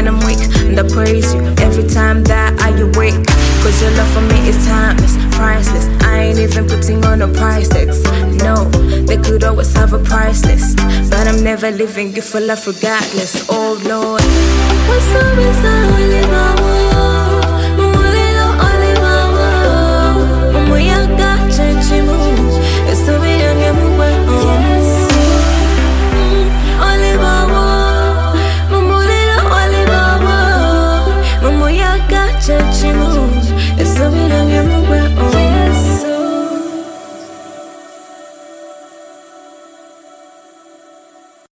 when I'm weak, and I praise you every time that I awake. Cause your love for me is timeless, priceless. I ain't even putting on a price tags. No, they could always have a price list, but I'm never leaving you for love regardless. Oh Lord, what's the